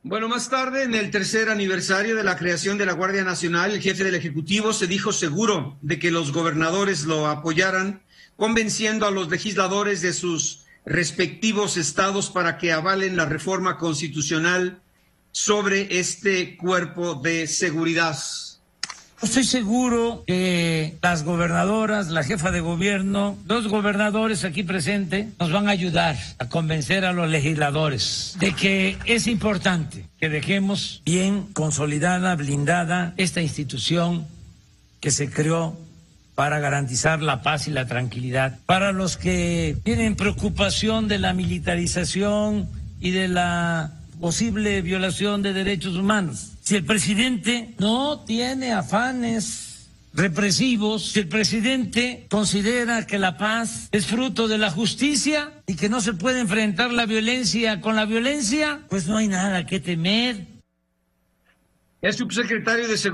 Bueno, más tarde, en el tercer aniversario de la creación de la Guardia Nacional, el jefe del Ejecutivo se dijo seguro de que los gobernadores lo apoyaran, convenciendo a los legisladores de sus respectivos estados para que avalen la reforma constitucional sobre este cuerpo de seguridad. Estoy seguro que las gobernadoras, la jefa de gobierno, los gobernadores aquí presentes nos van a ayudar a convencer a los legisladores de que es importante que dejemos bien consolidada, blindada esta institución que se creó para garantizar la paz y la tranquilidad. Para los que tienen preocupación de la militarización y de la posible violación de derechos humanos, si el presidente no tiene afanes represivos, si el presidente considera que la paz es fruto de la justicia y que no se puede enfrentar la violencia con la violencia, pues no hay nada que temer. El subsecretario de Seguridad